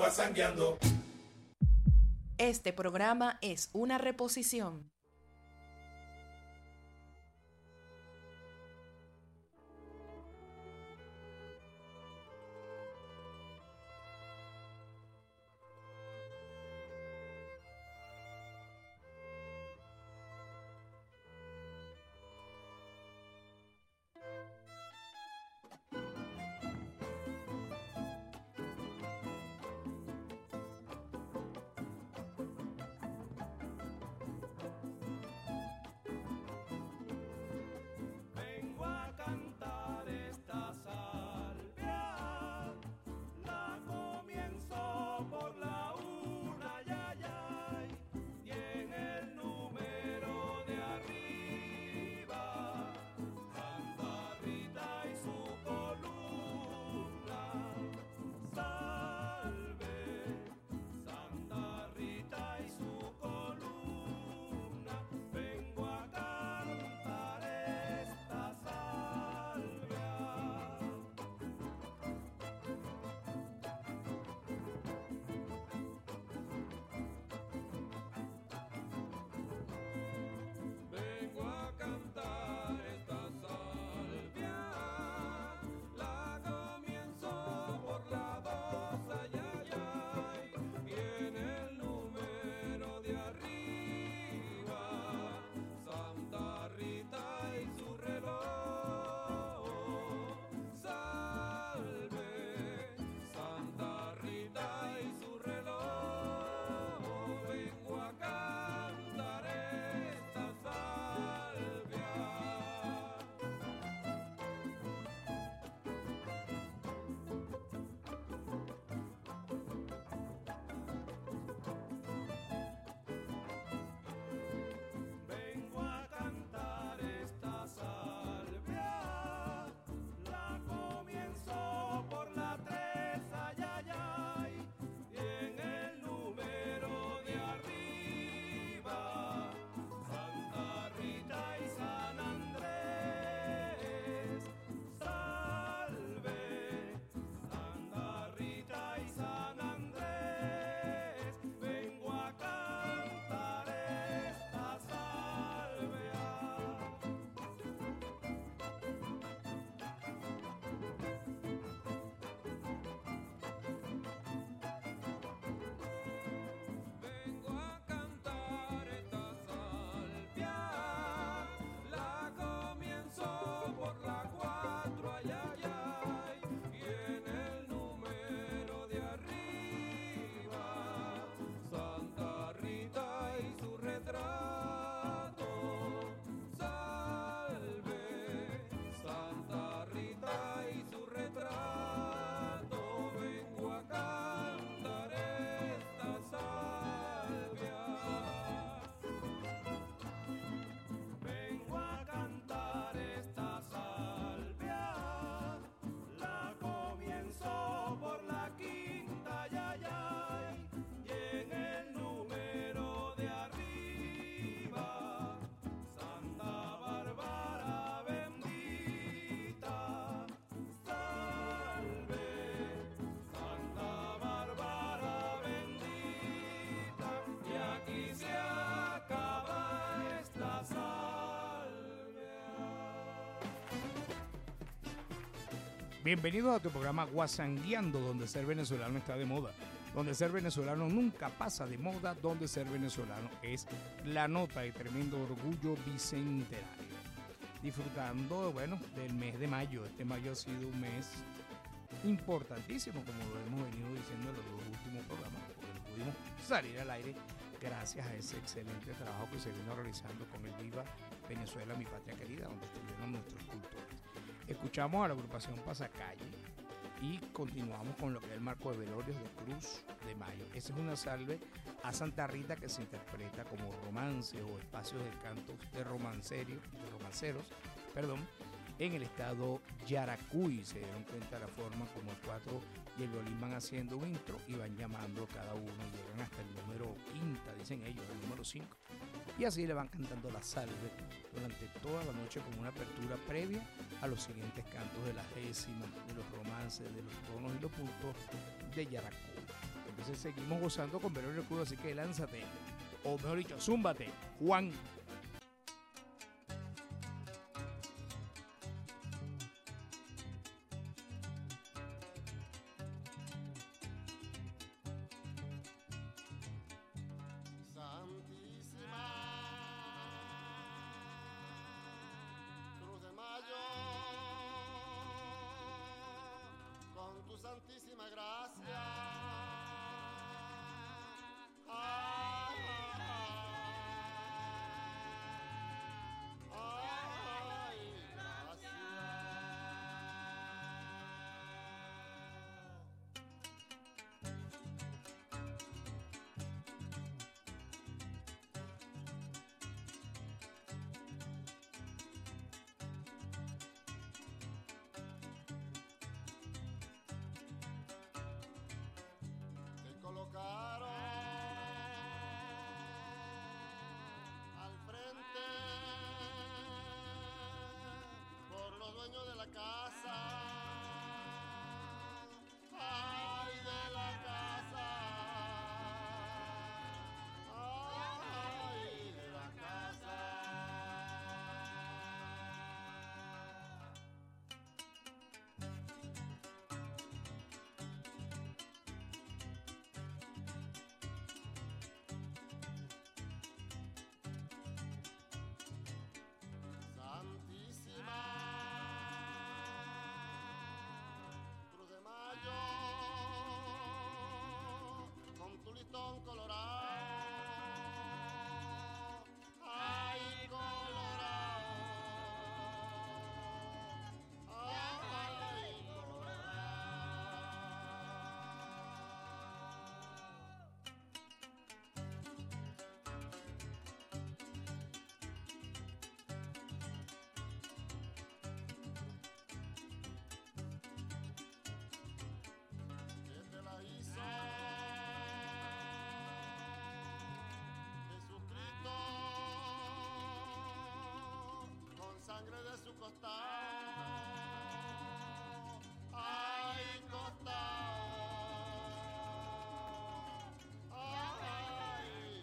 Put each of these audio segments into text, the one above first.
guasangueando. Este programa es una reposición. Bienvenidos a tu programa Guasangueando, donde ser venezolano está de moda, donde ser venezolano nunca pasa de moda, donde ser venezolano es la nota y tremendo orgullo bicentenario. Disfrutando, bueno, del mes de mayo. Este mayo ha sido un mes importantísimo, como lo hemos venido diciendo en los dos últimos programas, porque pudimos salir al aire gracias a ese excelente trabajo que se vino realizando con el Viva Venezuela, mi patria querida, donde estuvieron nuestros cultores. Escuchamos a la agrupación Pasacalle y continuamos con lo que es el marco de velorios de Cruz de Mayo. Esa es una salve a Santa Rita que se interpreta como romance o espacios de cantos de romanceros, en el estado Yaracuy. Se dieron cuenta de la forma como el 4 y el violín van haciendo un intro y van llamando cada uno y llegan hasta el número quinta, dicen ellos, el número 5. Y así le van cantando la salve durante toda la noche como una apertura previa a los siguientes cantos de las décimas, de los romances, de los tonos y los puntos de Yaracuy. Entonces seguimos gozando con Velorio Cruz, así que lánzate, o mejor dicho, zúmbate, Juan. Santísima gracia. Colocaron al frente por los dueños de la casa. Ay, de la casa. Ay, de la casa. Sangre de su costado, ay, costado, ay,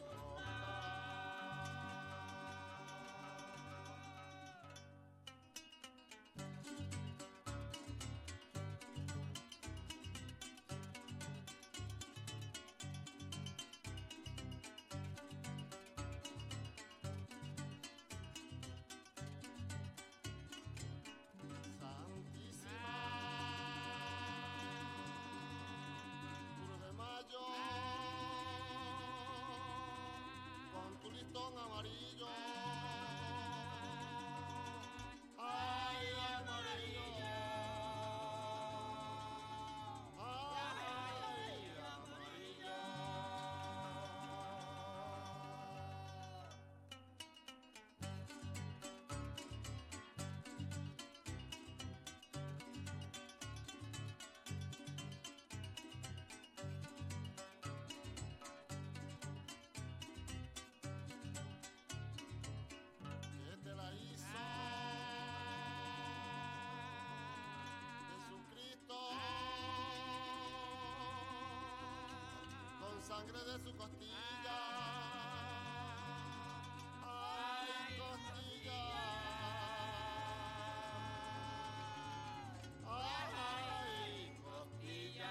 amarillo, ay, amarillo, ay, amarillo. Sangre de su costilla, ay, costilla, ay, costilla.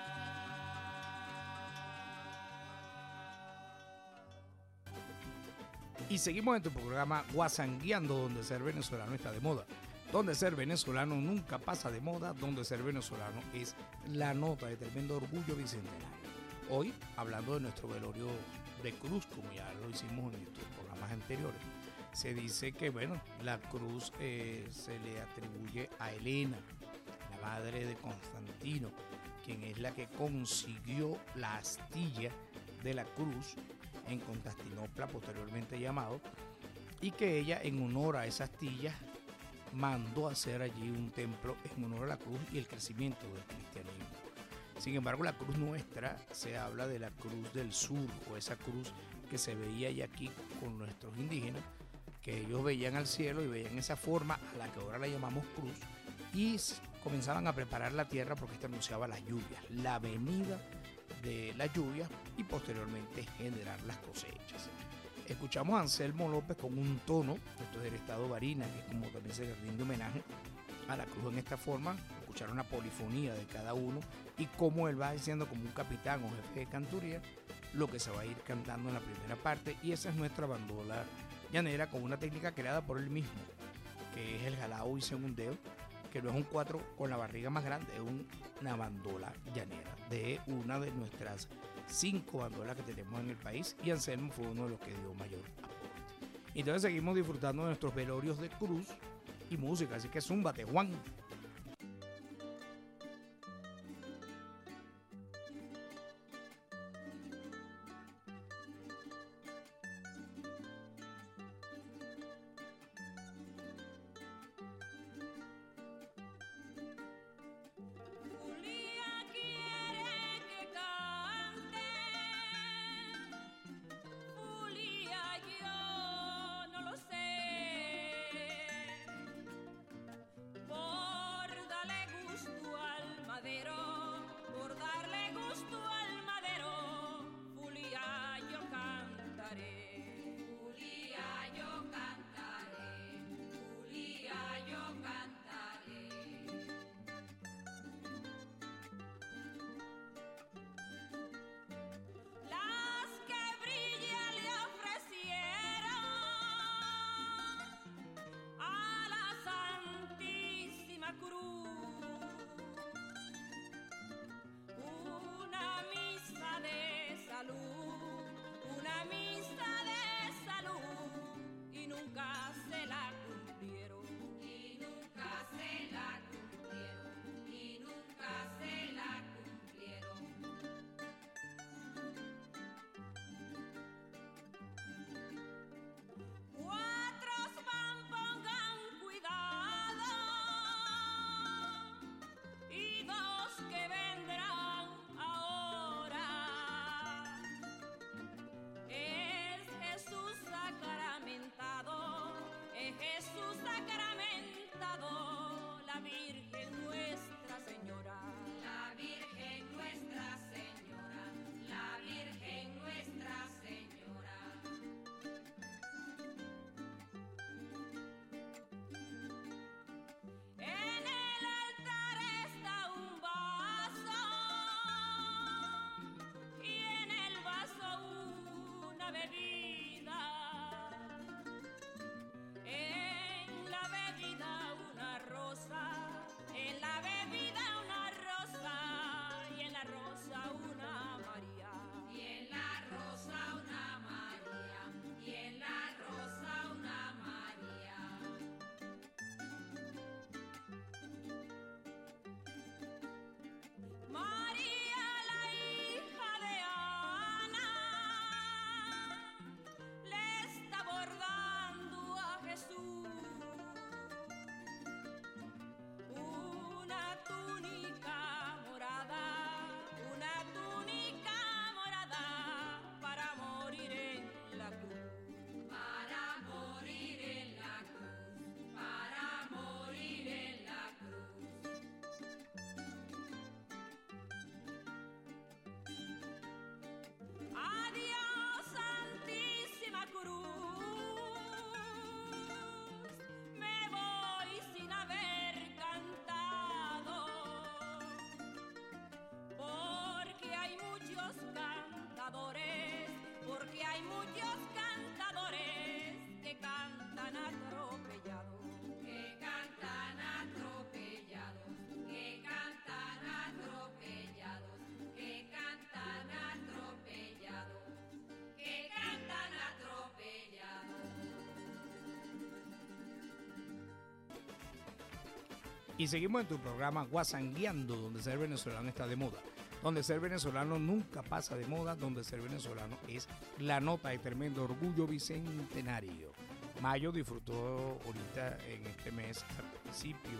Y seguimos en tu programa Guasangueando, donde ser venezolano está de moda. Donde ser venezolano nunca pasa de moda, donde ser venezolano es la nota de tremendo orgullo bicentenario. Hoy, hablando de nuestro velorio de cruz, como ya lo hicimos en nuestros programas anteriores, se dice que, bueno, la cruz se le atribuye a Helena, la madre de Constantino, quien es la que consiguió la astilla de la cruz en Constantinopla, posteriormente llamado, y que ella, en honor a esa astilla, mandó hacer allí un templo en honor a la cruz y el crecimiento del cristianismo. Sin embargo, la cruz nuestra, se habla de la cruz del sur, o esa cruz que se veía ya aquí con nuestros indígenas, que ellos veían al cielo y veían esa forma a la que ahora la llamamos cruz, y comenzaban a preparar la tierra porque esta anunciaba las lluvias, la venida de la lluvia y posteriormente generar las cosechas. Escuchamos a Anselmo López con un tono, esto es del estado Barinas, que es como también se le rinde homenaje a la cruz en esta forma. Escucharon la polifonía de cada uno y cómo él va diciendo como un capitán o jefe de canturía lo que se va a ir cantando en la primera parte, y esa es nuestra bandola llanera con una técnica creada por él mismo, que es el jalao y segundeo, que no es un 4 con la barriga más grande, es una bandola llanera de una de nuestras 5 bandolas que tenemos en el país, y Anselmo fue uno de los que dio mayor aporte. Entonces seguimos disfrutando de nuestros velorios de cruz y música, así que zúmbate, Juan. Y seguimos en tu programa Guasangueando, donde ser venezolano está de moda. Donde ser venezolano nunca pasa de moda, donde ser venezolano es la nota de tremendo orgullo bicentenario. Mayo disfrutó ahorita en este mes, al principio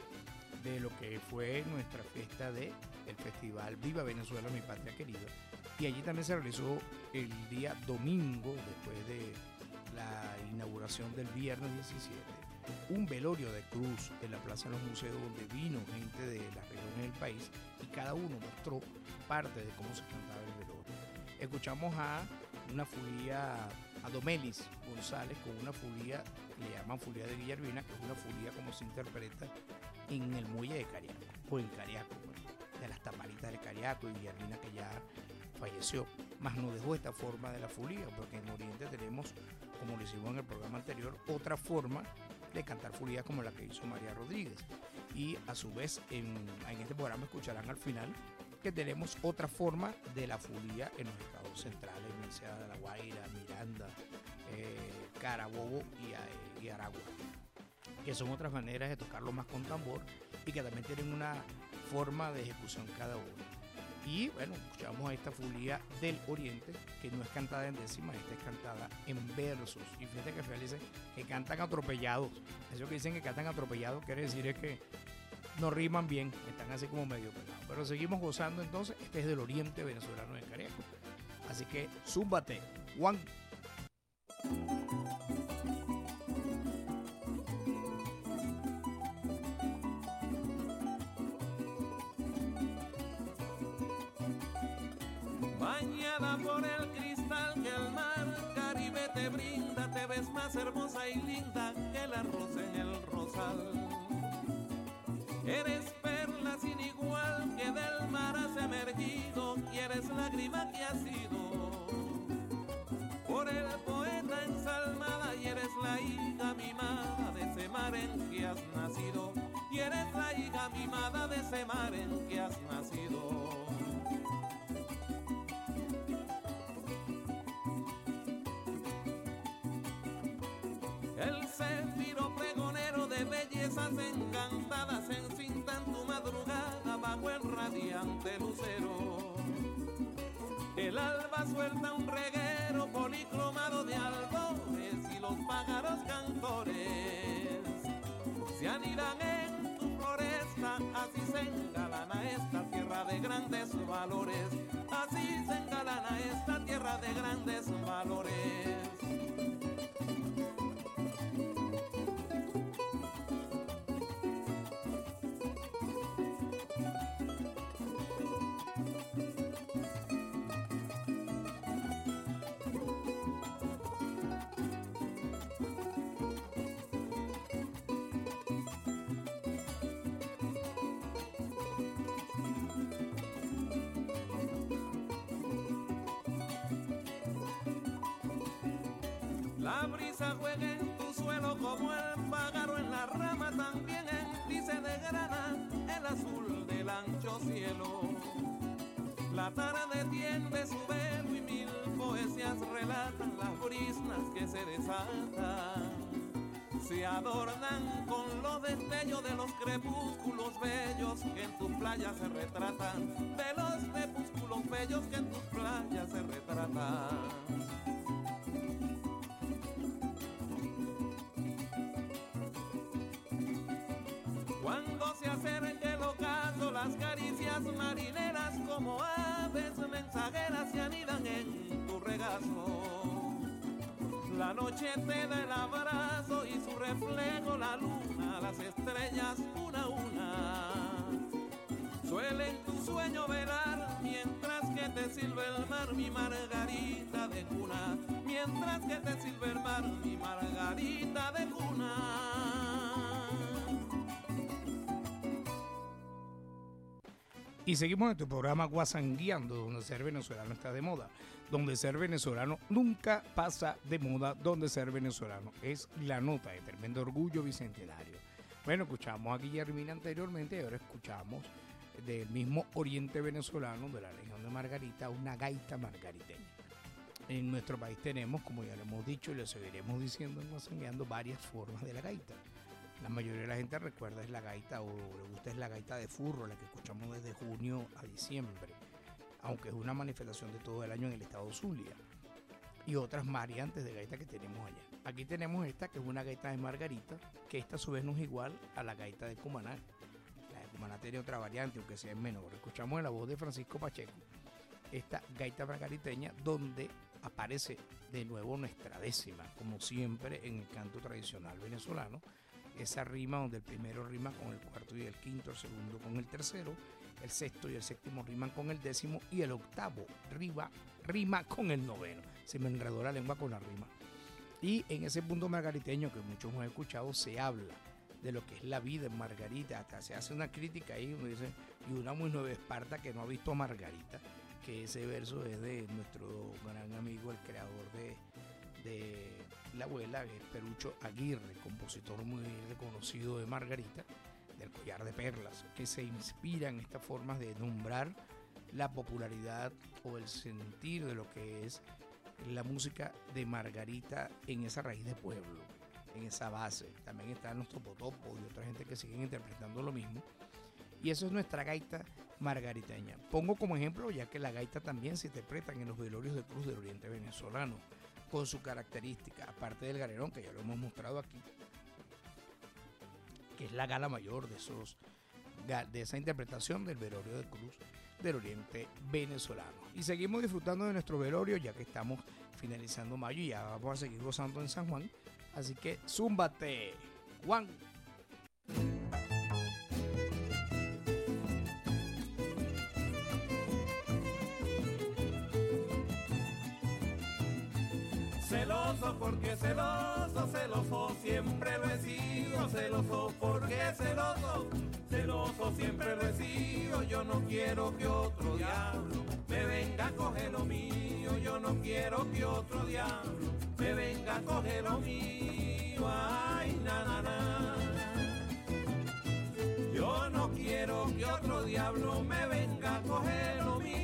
de lo que fue nuestra fiesta del Festival Viva Venezuela, mi patria querida. Y allí también se realizó el día domingo, después de la inauguración del viernes 17, un velorio de cruz en la Plaza de los Museos donde vino gente de las regiones del país y cada uno mostró parte de cómo se cantaba el velorio. Escuchamos a una fulía, a Domelis González con una fulía que le llaman fulía de Villarvina, que es una fulía como se interpreta en el muelle de Cariaco, o en Cariaco, pues, de las taparitas de Cariaco y Villarvina que ya falleció, más nos dejó esta forma de la fulía, porque en Oriente tenemos, como lo hicimos en el programa anterior, otra forma de cantar fulía como la que hizo María Rodríguez. Y a su vez en este programa escucharán al final que tenemos otra forma de la fulía en los estados centrales, en sea de La Guaira, Miranda, Carabobo y Aragua, que son otras maneras de tocarlo más con tambor y que también tienen una forma de ejecución cada uno. Y bueno, escuchamos a esta fulía del Oriente, que no es cantada en décimas, esta es cantada en versos. Y fíjate que dice que cantan atropellados. Eso que dicen que cantan atropellados quiere decir es que no riman bien, están así como medio pegados. Pero seguimos gozando entonces, este es del Oriente venezolano de Cariaco. Así que zúmbate, Juan. Bañada por el cristal que el mar Caribe te brinda, te ves más hermosa y linda que la rosa en el rosal. Eres perla sin igual que del mar has emergido y eres lágrima que ha sido por el poeta ensalmada y eres la hija mimada de ese mar en que has nacido y eres la hija mimada de ese mar en que has nacido. El céfiro pregonero de bellezas encantadas encinta en tu madrugada bajo el radiante lucero. El alba suelta un reguero policromado de albores y los pájaros cantores se anidan en tu floresta. Así se engalana esta tierra de grandes valores, así se engalana esta tierra de grandes valores. La brisa juega en tu suelo como el pájaro en la rama, también en ti se desgrana el azul del ancho cielo. La tarde tiende su velo y mil poesías relatan las brisnas que se desatan. Se adornan con los destellos de los crepúsculos bellos que en tus playas se retratan, de los crepúsculos bellos que en tus playas se retratan. Cuando se acerque el ocaso, las caricias marineras como aves mensajeras se anidan en tu regazo. La noche te da el abrazo y su reflejo la luna, las estrellas una a una suelen tu sueño velar, mientras que te silba el mar mi margarita de cuna, mientras que te silba el mar mi margarita de cuna. Y seguimos en tu programa Guasangueando, donde ser venezolano está de moda, donde ser venezolano nunca pasa de moda, donde ser venezolano es la nota de tremendo orgullo bicentenario. Bueno, escuchamos a Guillermina anteriormente y ahora escuchamos del mismo oriente venezolano, de la región de Margarita, una gaita margariteña. En nuestro país tenemos, como ya lo hemos dicho y lo seguiremos diciendo en Guasangueando, varias formas de la gaita. La mayoría de la gente recuerda es la gaita o le gusta es la gaita de furro, la que escuchamos desde junio a diciembre, aunque es una manifestación de todo el año en el estado Zulia, y otras variantes de gaita que tenemos allá. Aquí tenemos esta que es una gaita de Margarita, que esta a su vez no es igual a la gaita de Cumaná. La de Cumaná tiene otra variante, aunque sea menor. Escuchamos en la voz de Francisco Pacheco esta gaita margariteña, donde aparece de nuevo nuestra décima, como siempre en el canto tradicional venezolano, esa rima donde el primero rima con el cuarto y el quinto, el segundo con el tercero, el sexto y el séptimo riman con el décimo y el octavo rima con el noveno. Se me enredó la lengua con la rima. Y en ese punto margariteño que muchos hemos escuchado se habla de lo que es la vida en Margarita. Hasta se hace una crítica ahí, uno dice, y una muy Nueva Esparta que no ha visto a Margarita, que ese verso es de nuestro gran amigo, el creador de La Abuela, que es Perucho Aguirre, compositor muy reconocido de Margarita, del Collar de Perlas, que se inspira en estas formas de nombrar la popularidad o el sentir de lo que es la música de Margarita en esa raíz de pueblo, en esa base. También están los topotopos y otra gente que siguen interpretando lo mismo. Y eso es nuestra gaita margariteña. Pongo como ejemplo, ya que la gaita también se interpreta en los velorios de Cruz del Oriente venezolano, con su característica, aparte del galerón, que ya lo hemos mostrado aquí, que es la gala mayor de esa interpretación del velorio de Cruz del Oriente venezolano. Y seguimos disfrutando de nuestro velorio, ya que estamos finalizando mayo y ya vamos a seguir gozando en San Juan. Así que zúmbate, Juan. Celoso porque celoso, celoso siempre lo he sido, celoso porque celoso, celoso siempre lo he sido. Yo no quiero que otro diablo me venga a coger lo mío, yo no quiero que otro diablo me venga a coger lo mío, ay, na, na, na. Yo no quiero que otro diablo me venga a coger lo mío.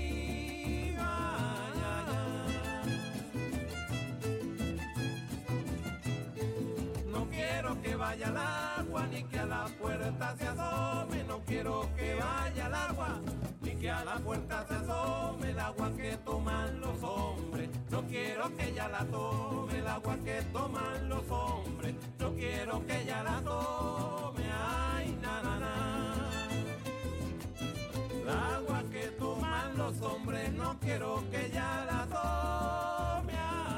Que vaya al agua, ni que a la puerta se asome, no quiero que vaya al agua, ni que a la puerta se asome el agua que toman los hombres, no quiero que ella la tome, el agua que toman los hombres, no quiero que ella la tome, ay, na, na, na. El agua que toman los hombres, no quiero que ella la tome,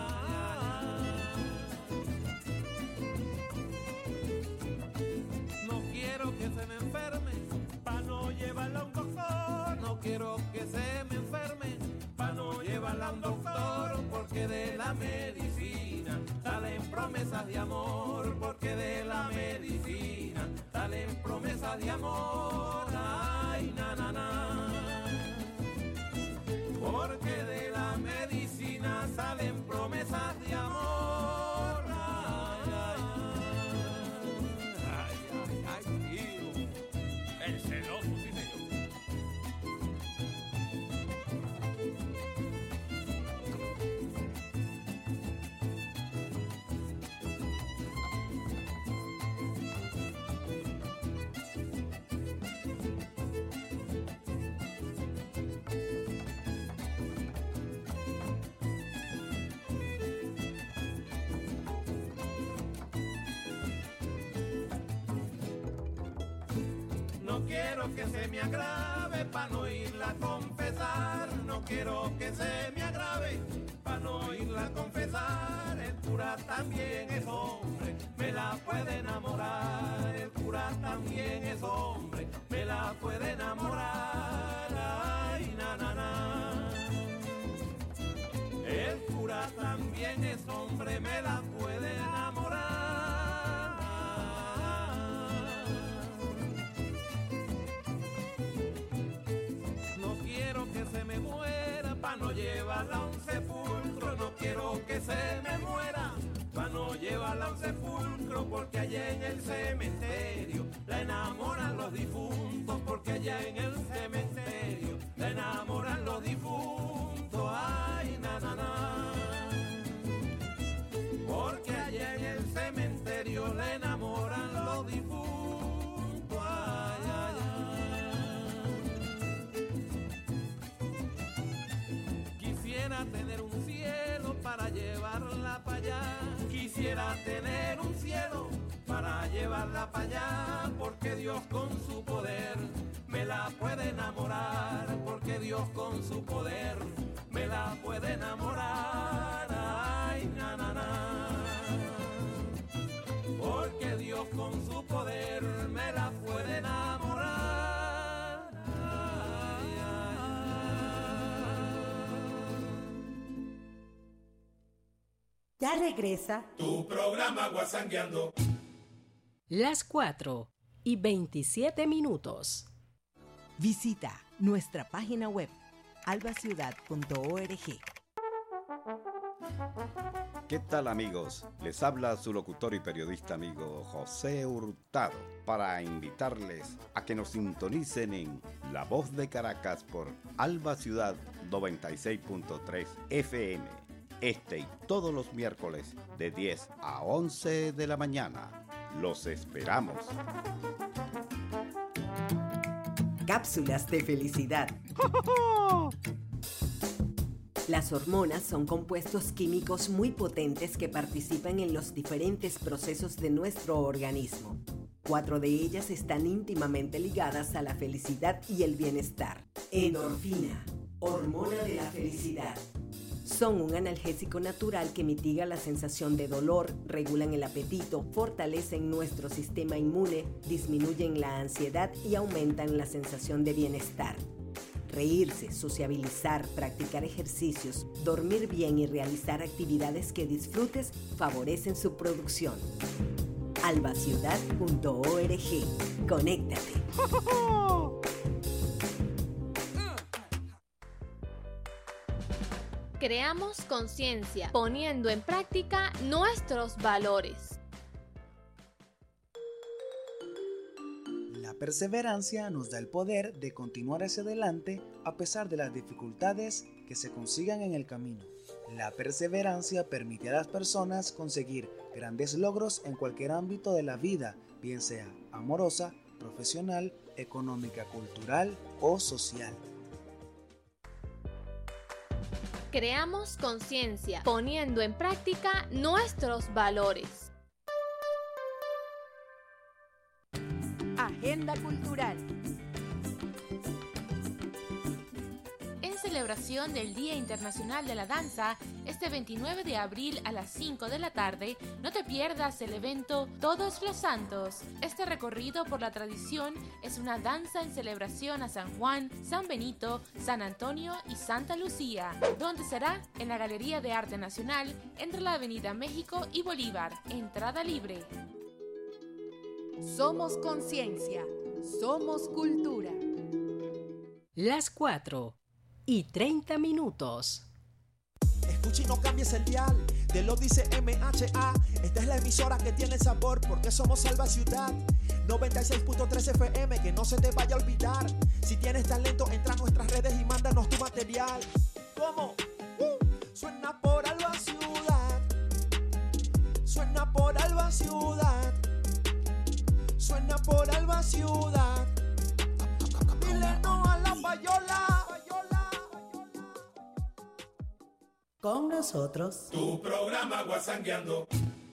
que se me enferme, pa' no llevarla a un doctor, no quiero que se me enferme, pa' no llevarla a un doctor, porque de la medicina salen promesas de amor, porque de la medicina salen promesas de amor, ay, na, na, na, porque de la medicina salen promesas de amor, ay, ay, el celoso, sí señor. No quiero que se me agrave pa' no irla a confesar, no quiero que se me agrave pa' no irla a confesar, el cura también es hombre, me la puede enamorar, el cura también es hombre, me la puede enamorar, ay, na, na, na. El cura también es hombre, me la puede enamorar. Que se me muera pa' no llevarla a un sepulcro, no quiero que se me muera pa' no llevarla a un sepulcro, porque allá en el cementerio la enamoran los difuntos, porque allá en el cementerio la enamoran los difuntos, ay, na, na, na, porque allá en el cementerio la enamoran los difuntos, ay, ay, ay. Quisiera tener un cielo para llevarla para allá, quisiera tener un cielo para llevarla para allá, porque Dios con su poder me la puede enamorar, porque Dios con su poder me la puede enamorar, ay, na, na, na, porque Dios con su Ya regresa tu programa Guasangueando. las 4:27. Visita nuestra página web albaciudad.org. ¿Qué tal, amigos? Les habla su locutor y periodista amigo José Hurtado para invitarles a que nos sintonicen en La Voz de Caracas por Alba Ciudad 96.3 FM. Este y todos los miércoles de 10 a 11 de la mañana. Los esperamos. Cápsulas de felicidad. Las hormonas son compuestos químicos muy potentes que participan en los diferentes procesos de nuestro organismo. 4 de ellas están íntimamente ligadas a la felicidad y el bienestar. Endorfina, hormona de la felicidad. Son un analgésico natural que mitiga la sensación de dolor, regulan el apetito, fortalecen nuestro sistema inmune, disminuyen la ansiedad y aumentan la sensación de bienestar. Reírse, sociabilizar, practicar ejercicios, dormir bien y realizar actividades que disfrutes favorecen su producción. albaciudad.org. Conéctate. Creamos conciencia, poniendo en práctica nuestros valores. La perseverancia nos da el poder de continuar hacia adelante a pesar de las dificultades que se consigan en el camino. La perseverancia permite a las personas conseguir grandes logros en cualquier ámbito de la vida, bien sea amorosa, profesional, económica, cultural o social. Creamos conciencia, poniendo en práctica nuestros valores. Agenda cultural. En celebración del Día Internacional de la Danza, este 29 de abril a las 5 de la tarde, no te pierdas el evento Todos los Santos. Este recorrido por la tradición es una danza en celebración a San Juan, San Benito, San Antonio y Santa Lucía, donde será en la Galería de Arte Nacional entre la Avenida México y Bolívar. Entrada libre. Somos conciencia, somos cultura. Las 4:30. Escucha y no cambies el dial, te lo dice MHA. Esta es la emisora que tiene el sabor, porque somos Alba Ciudad 96.3 FM, que no se te vaya a olvidar. Si tienes talento, entra a nuestras redes y mándanos tu material. ¿Cómo? Suena por Alba Ciudad, suena por Alba Ciudad, suena por Alba Ciudad. Dile no a la payola. Con nosotros, tu programa Guasangueando.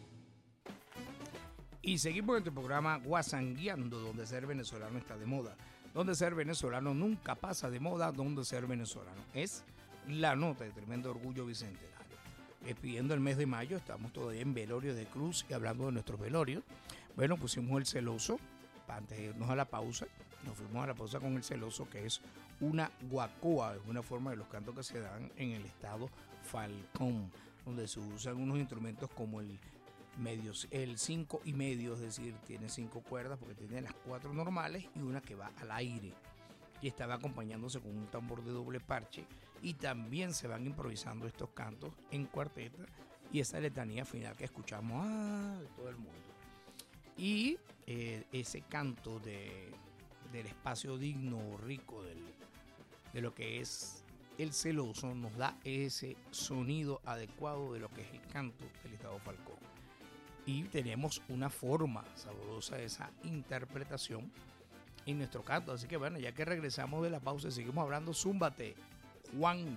Y seguimos en tu programa Guasangueando, donde ser venezolano está de moda, donde ser venezolano nunca pasa de moda, donde ser venezolano es la nota de tremendo orgullo bicentenario. Despidiendo el mes de mayo, estamos todavía en velorio de Cruz y hablando de nuestros velorios. Bueno, pusimos el celoso, antes de irnos a la pausa, nos fuimos a la pausa con el celoso, que es una guacoa, es una forma de los cantos que se dan en el estado Falcón, donde se usan unos instrumentos como el 5 y medio, es decir, tiene 5 cuerdas porque tiene las 4 normales y una que va al aire, y estaba acompañándose con un tambor de doble parche, y también se van improvisando estos cantos en cuarteta y esa letanía final que escuchamos de todo el mundo. Y ese canto del espacio digno, rico de lo que es el celoso, nos da ese sonido adecuado de lo que es el canto del estado Falcón. Y tenemos una forma sabrosa de esa interpretación en nuestro canto. Así que bueno, ya que regresamos de la pausa, seguimos hablando. Zúmbate, Juan.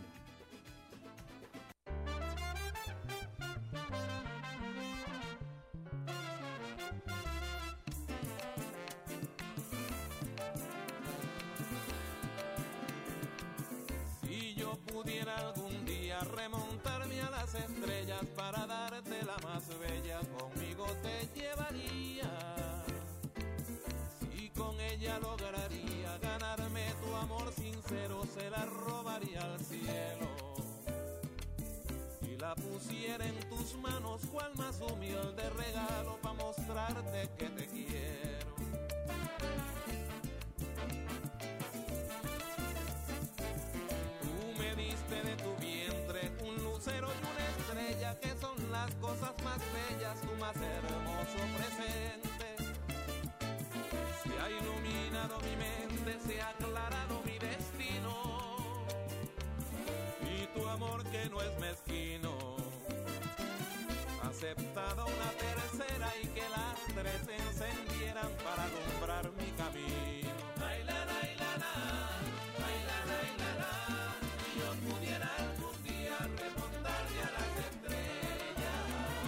Si yo pudiera algún día remontarme a las estrellas para darte la más bella, conmigo te llevaría. Si con ella lograría ganarme tu amor sincero, se la robaría al cielo. Y la pusiera en tus manos, cual más humilde regalo para mostrarte que te quiero. Tú me diste de tu vientre un lucero y una estrella, que son las cosas más bellas, tu más hermoso presente. Se ha iluminado mi mente, se ha aclarado mi destino, y tu amor que no es mezquino ha aceptado una tercera, y que las tres se encendieran para alumbrar mi camino. Ay, la, la, ay, la, la, ay, la, la, ay, la, la, si yo pudiera algún día remontarme a las estrellas.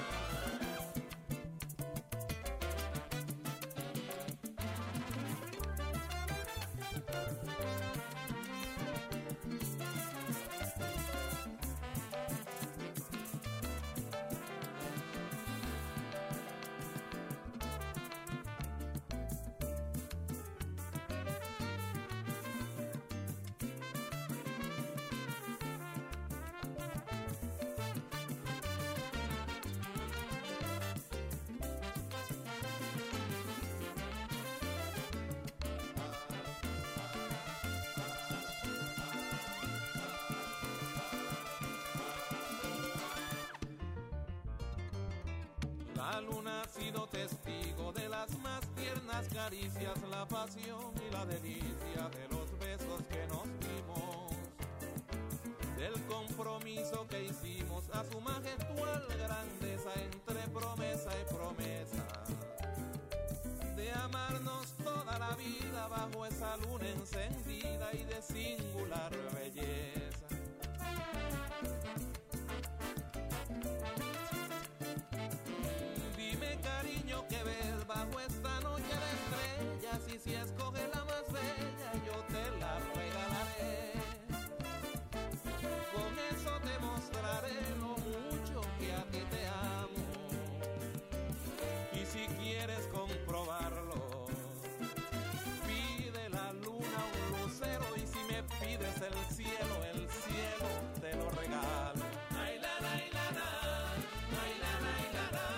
La luna ha sido testigo de las más tiernas caricias, la pasión y la delicia de los besos que nos dimos, del compromiso que hicimos a su majestual grandeza, entre promesa y promesa, de amarnos toda la vida bajo esa luna encendida y de singular belleza. Cariño, que ves bajo esta noche de estrellas, y si escoges la más bella yo te la regalaré. Con eso te mostraré lo mucho que a ti te amo, y si quieres comprobarlo, pide la luna un lucero, y si me pides el cielo te lo regalo. Ay, la, la, ay, la, la, ay, la, la, ay, la, la.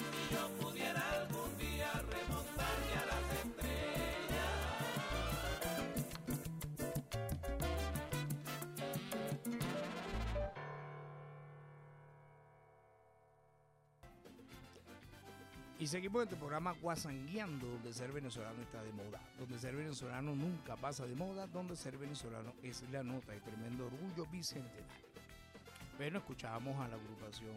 Y seguimos en tu programa Guasangueando, donde ser venezolano está de moda, donde ser venezolano nunca pasa de moda, donde ser venezolano es la nota y tremendo orgullo bicentenario. Bueno, escuchábamos a la agrupación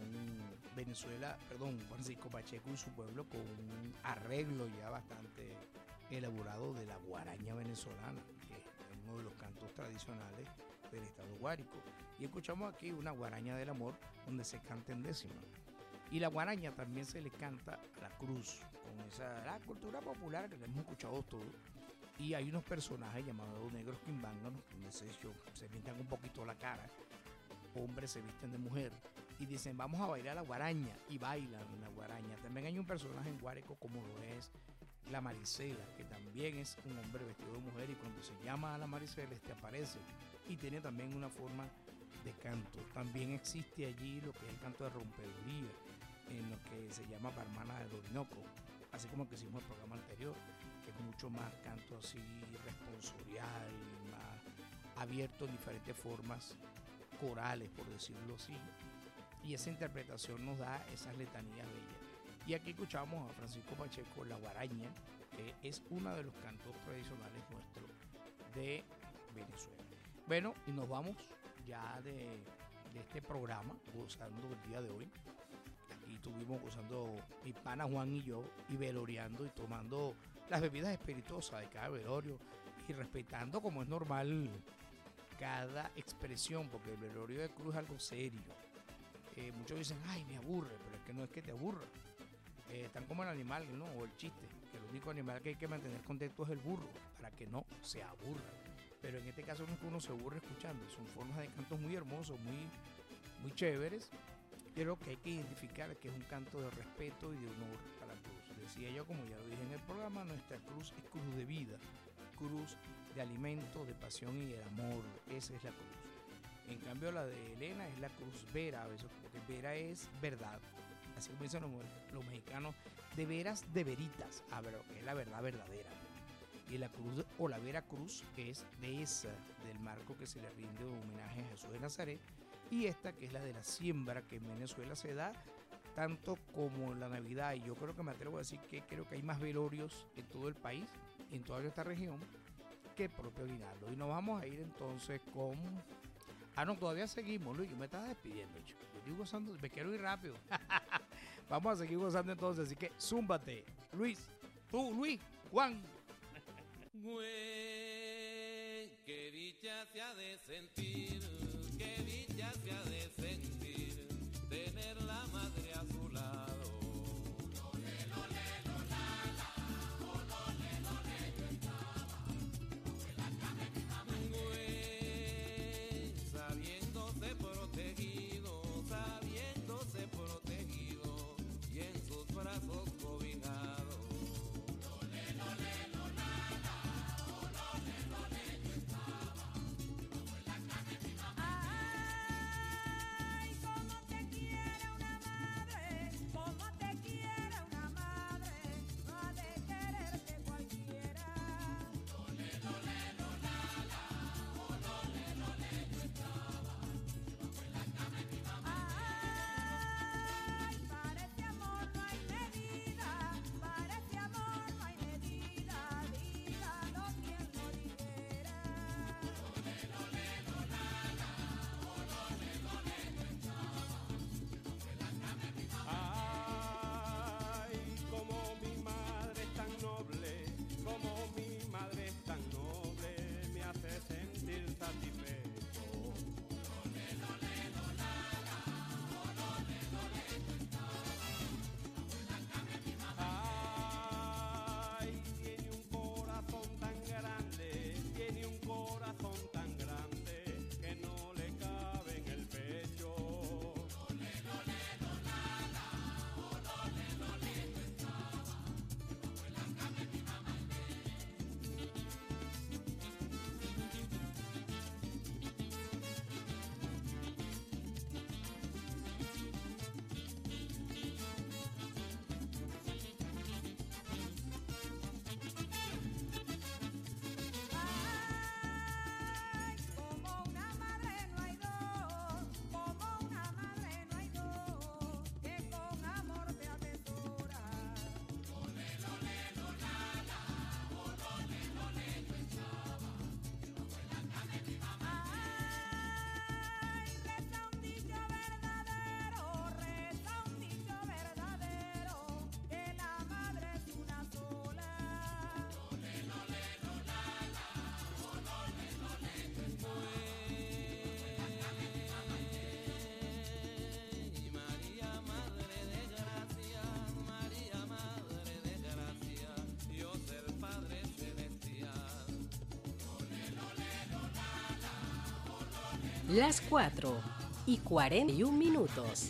Francisco Pacheco y su pueblo con un arreglo ya bastante elaborado de la guaraña venezolana, que es uno de los cantos tradicionales del estado Guárico. Y escuchamos aquí una guaraña del amor donde se canta en décima. Y la guaraña también se le canta a la cruz, con la cultura popular que le hemos escuchado todo. Y hay unos personajes llamados negros quimbánganos, donde se pintan un poquito la cara, hombres se visten de mujer y dicen vamos a bailar la guaraña, y bailan la guaraña. También hay un personaje en Guárico como lo es la Maricela, que también es un hombre vestido de mujer, y cuando se llama a la Maricela aparece, y tiene también una forma de canto. También existe allí lo que es el canto de rompeduría, en lo que se llama Barmana del Orinoco, así como que hicimos el programa anterior, que es mucho más canto así responsorial, más abierto en diferentes formas corales, por decirlo así, y esa interpretación nos da esas letanías bellas. Y aquí escuchamos a Francisco Pacheco, la guaraña, que es uno de los cantos tradicionales nuestros de Venezuela. Bueno, y nos vamos ya de este programa, gozando el día de hoy. Aquí estuvimos gozando mi pana Juan y yo, y veloreando y tomando las bebidas espirituosas de cada velorio, y respetando, como es normal, cada expresión, porque el velorio de cruz es algo serio. Muchos dicen, ay, me aburre, pero es que no es que te aburra. Tan como el animal, ¿no? O el chiste, que el único animal que hay que mantener contento es el burro, para que no se aburra. Pero en este caso no es que uno se aburre escuchando, son formas de cantos muy hermosos, muy chéveres, pero que hay que identificar que es un canto de respeto y de honor a la cruz. Decía yo, como ya lo dije en el programa, nuestra cruz es cruz de vida, cruz de alimento, de pasión y el amor. Esa es la cruz. En cambio la de Elena es la cruz vera, a veces, porque vera es verdad. Así como dicen los mexicanos, de veras, de veritas. Ah, pero es la verdad verdadera. Y la cruz o la vera cruz es de esa, del marco que se le rinde homenaje a Jesús de Nazaret. Y esta que es la de la siembra, que en Venezuela se da tanto como la Navidad. Y yo creo que me atrevo a decir que creo que hay más velorios en todo el país, en toda esta región, que el propio aguinaldo. Y nos vamos a ir entonces con... Ah, no, todavía seguimos, Luis. Yo me estaba despidiendo, chico. Yo estoy gozando, me quiero ir rápido. Vamos a seguir gozando entonces, así que zúmbate. Luis, tú, Luis, Juan. Güey, qué dicha se ha de sentir, qué dicha se ha de sentir, tener la madre a su lado. Güey, sabiéndose protegido y en sus brazos cobijado. Las 4:41.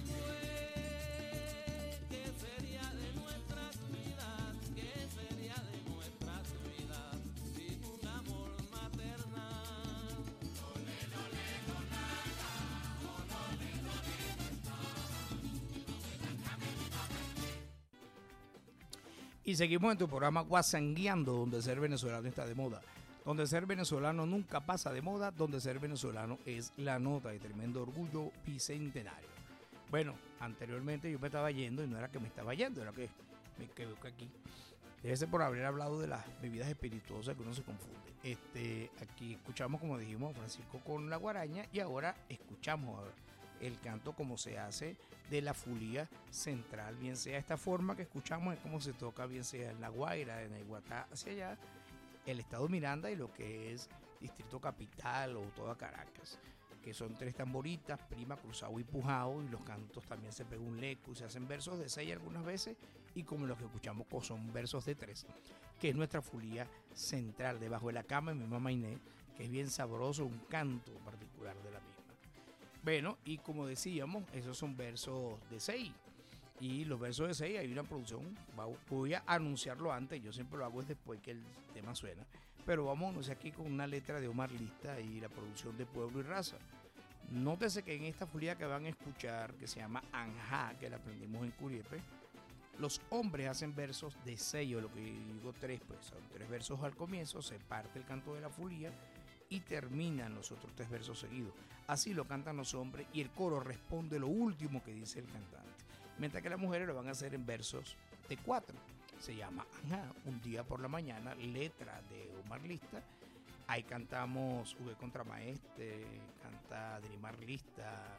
Y seguimos en tu programa Guasangueando, donde ser venezolano está de moda. Donde ser venezolano nunca pasa de moda, donde ser venezolano es la nota de tremendo orgullo bicentenario. Bueno, anteriormente yo me estaba yendo y no era que me estaba yendo, era que me quedé aquí. Debe ser por haber hablado de las bebidas espirituosas que uno se confunde. Aquí escuchamos, como dijimos, a Francisco con la guaraña y ahora escuchamos el canto como se hace de la fulía central, bien sea esta forma que escuchamos es como se toca, bien sea en La Guaira, en Iguatá, hacia allá, el estado Miranda y lo que es Distrito Capital o toda Caracas, que son 3 tamboritas, prima, cruzado y pujado, y los cantos también se pega un leco, se hacen versos de 6 algunas veces, y como los que escuchamos son versos de 3, que es nuestra fulía central, debajo de la cama de mi mamá Inés, que es bien sabroso, un canto particular de la misma. Bueno, y como decíamos, esos son versos de 6. Y los versos de 6 hay una producción, voy a anunciarlo antes, yo siempre lo hago después que el tema suena, pero vamos a anunciar aquí con una letra de Omar Lista y la producción de Pueblo y Raza. Nótese que en esta fulía que van a escuchar, que se llama Anjá, que la aprendimos en Curiepe, los hombres hacen versos de 6, o lo que digo 3, pues son 3 versos al comienzo, se parte el canto de la fulía y terminan los otros 3 versos seguidos. Así lo cantan los hombres y el coro responde lo último que dice el cantante. Mientras que las mujeres lo van a hacer en versos de 4. Se llama Anjá, un día por la mañana, letra de Omar Lista. Ahí cantamos V Contramaestre, canta Adrimar Lista,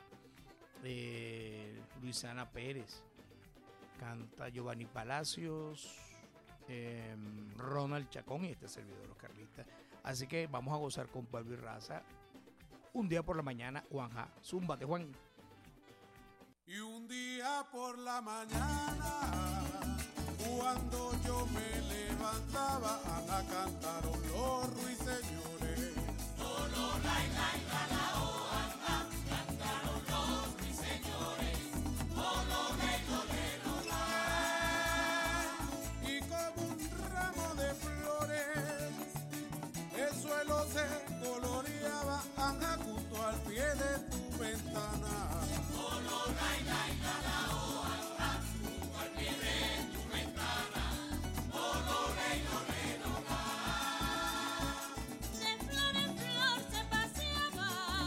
Luisana Pérez, canta Giovanni Palacios, Ronald Chacón y este servidor Oscar Lista. Así que vamos a gozar con Pueblo y Raza, un día por la mañana, Juanja. Zúmbate, Juan. Y un día por la mañana, cuando yo me levantaba, a cantaron los ruiseñores. Lolo, lai, lai, la, la, oh, anda, cantaron los ruiseñores. Lolo, lai, lo, le, lo, la. Y como un ramo de flores, el suelo se coloreaba, anda, junto al pie de tu ventana. Lolo, lai, lai, la, la, oh, anda, junto al pie de tu ventana. Lolo, lai, lo, le, lo, la. De flor en flor se paseaba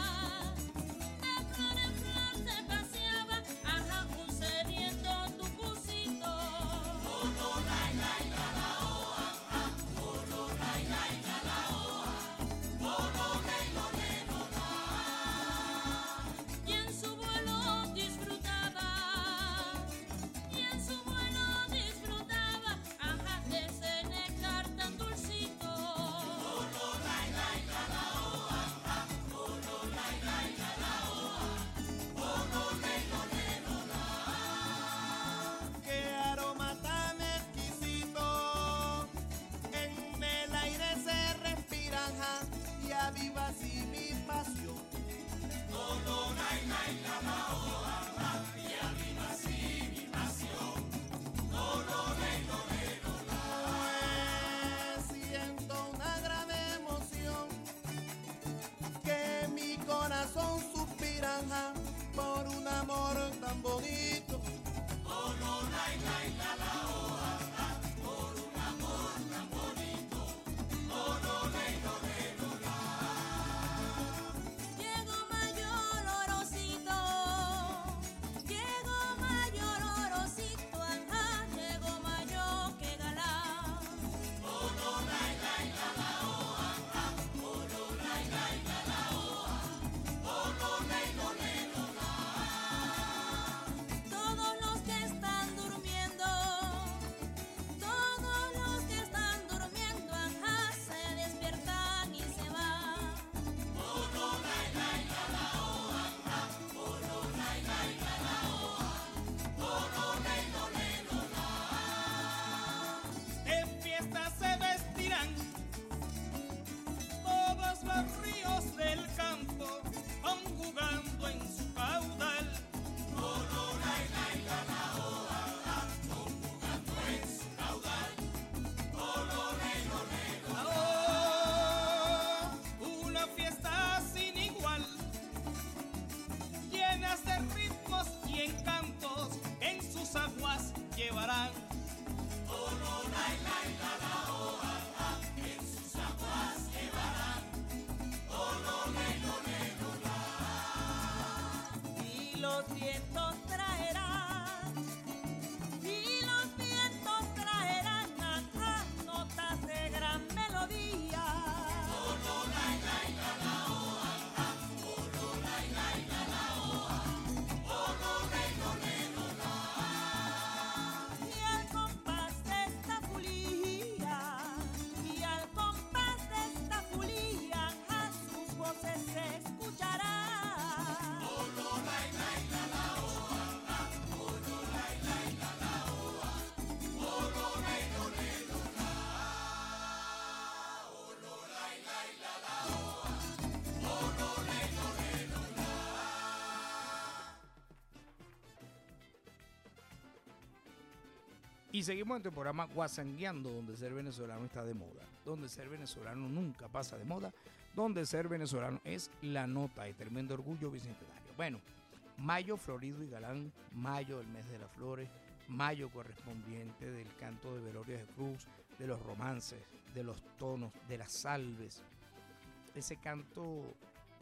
Y seguimos en tu programa Guasangueando, donde ser venezolano está de moda, donde ser venezolano nunca pasa de moda, donde ser venezolano es la nota y tremendo orgullo bicentenario. Bueno, mayo florido y galán, mayo el mes de las flores, mayo correspondiente del canto de velorio de cruz, de los romances, de los tonos, de las salves, ese canto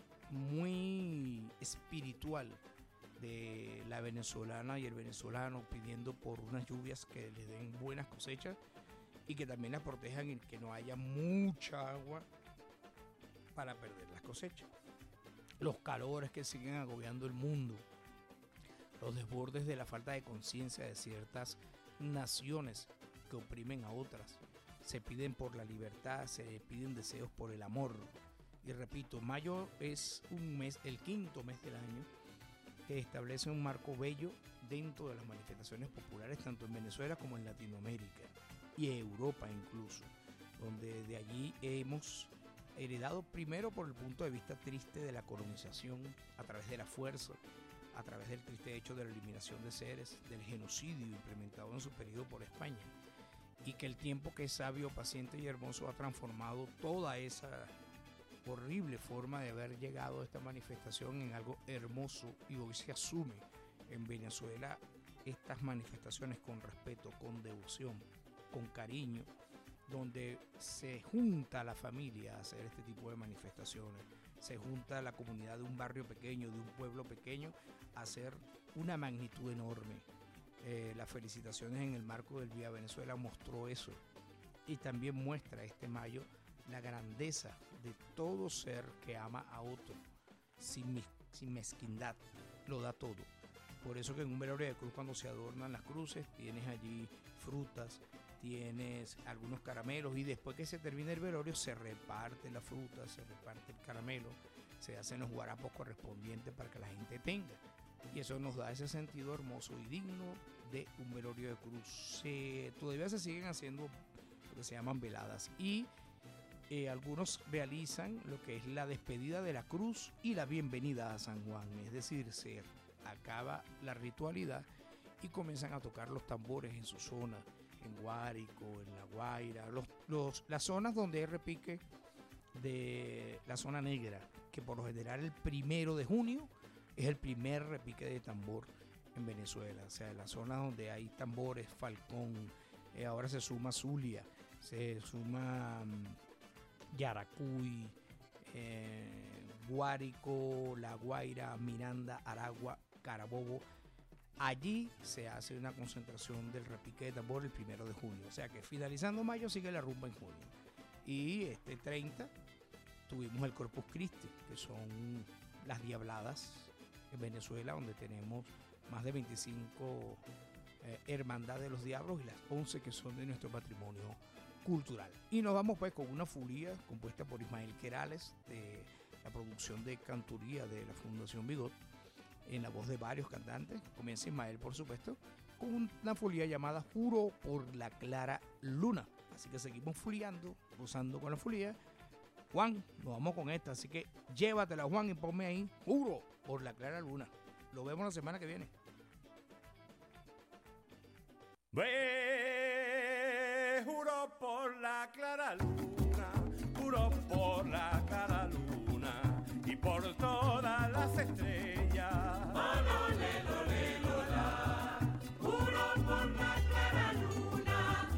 muy espiritual de la venezolana y el venezolano pidiendo por unas lluvias que les den buenas cosechas y que también las protejan y que no haya mucha agua para perder las cosechas. Los calores que siguen agobiando el mundo, los desbordes de la falta de conciencia de ciertas naciones que oprimen a otras, se piden por la libertad, se piden deseos por el amor. Y repito, mayo es un mes, el quinto mes del año, que establece un marco bello dentro de las manifestaciones populares tanto en Venezuela como en Latinoamérica y Europa incluso, donde de allí hemos heredado primero por el punto de vista triste de la colonización a través de la fuerza, a través del triste hecho de la eliminación de seres, del genocidio implementado en su periodo por España, y que el tiempo que es sabio, paciente y hermoso ha transformado toda esa horrible forma de haber llegado a esta manifestación en algo hermoso, y hoy se asume en Venezuela estas manifestaciones con respeto, con devoción, con cariño, donde se junta la familia a hacer este tipo de manifestaciones, se junta la comunidad de un barrio pequeño, de un pueblo pequeño, a hacer una magnitud enorme. Las felicitaciones en el marco del Vía Venezuela mostró eso, y también muestra este mayo la grandeza de todo ser que ama a otro sin mezquindad, lo da todo. Por eso que en un velorio de cruz, cuando se adornan las cruces, tienes allí frutas, tienes algunos caramelos, y después que se termina el velorio se reparte la fruta, se reparte el caramelo, se hacen los guarapos correspondientes para que la gente tenga, y eso nos da ese sentido hermoso y digno de un velorio de cruz. Todavía se siguen haciendo lo que se llaman veladas, y algunos realizan lo que es la despedida de la cruz y la bienvenida a San Juan, es decir, se acaba la ritualidad y comienzan a tocar los tambores en su zona, en Guárico, en La Guaira, las zonas donde hay repique de la zona negra, que por lo general el 1 de junio es el primer repique de tambor en Venezuela, o sea, en las zonas donde hay tambores, Falcón, ahora se suma Zulia, se suma Yaracuy, Guárico, La Guaira, Miranda, Aragua, Carabobo. Allí se hace una concentración del repique de tambor el 1 de junio. O sea que finalizando mayo sigue la rumba en junio. Y este 30 tuvimos el Corpus Christi, que son las diabladas en Venezuela, donde tenemos más de 25 hermandades de los diablos y las 11 que son de nuestro patrimonio cultural. Y nos vamos pues con una fulía compuesta por Ismael Querales, de la producción de canturía de la Fundación Bigot, en la voz de varios cantantes. Comienza Ismael, por supuesto, con una fulía llamada Juro por la Clara Luna. Así que seguimos fuliando, gozando con la fulía. Juan, nos vamos con esta, así que llévatela, Juan, y ponme ahí Juro por la Clara Luna. Lo vemos la semana que viene. Juro por la clara luna, juro por la clara luna y por todas las estrellas. Juro por la clara luna,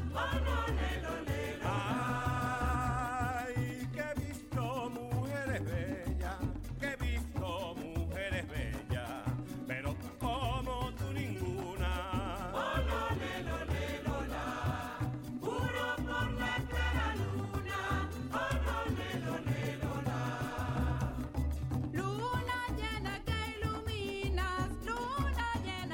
Ay, que he visto mujeres bellas, que he visto mujeres bellas, pero como tú ninguna. Juro por la clara luna, luna llena que iluminas, luna llena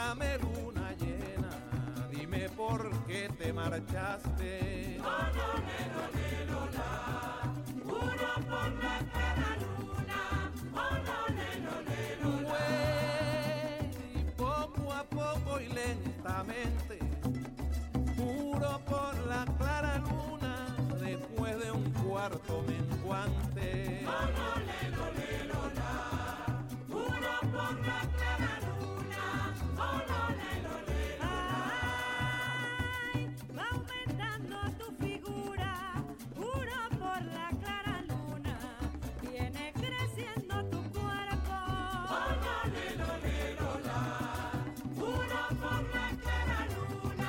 Cuéntame, luna llena, dime por qué te marchaste. Juro por la clara luna, Y poco a poco y lentamente, juro por la clara luna, después de un cuarto menguante. juro por la clara luna, Ay, va aumentando tu figura, juro por la clara luna, viene creciendo tu cuerpo. juro por la clara luna,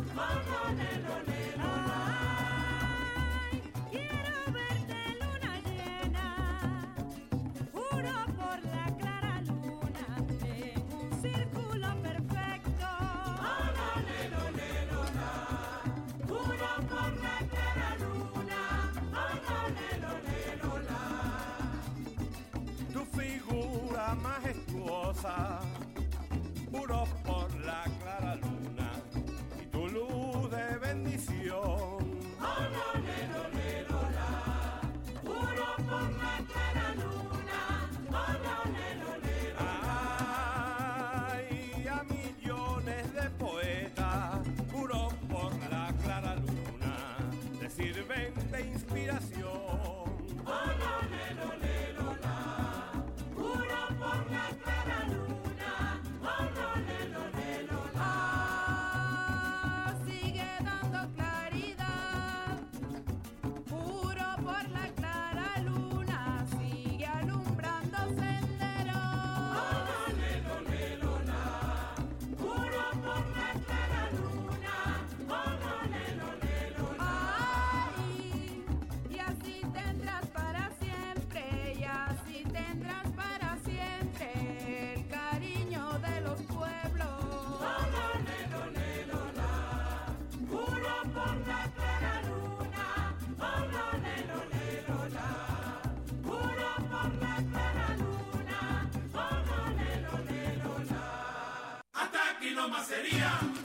Ay, quiero verte luna llena, juro por la clara luna, en un círculo perfecto. juro por la clara luna, Tu figura majestuosa, juro por la clara luna y tu luz de bendición. juro por la clara luna, Ay, a millones de poetas, juro por la clara luna, te sirven de inspiración. juro por la clara luna, Sigue dando claridad, juro por la clara luna, sigue alumbrando senderos. juro por la clara luna, Ay, y así tendrás para siempre, y así tendrás para siempre el cariño de los pueblos. juro por la clara luna, juro por la clara luna, Hasta aquí nomás sería.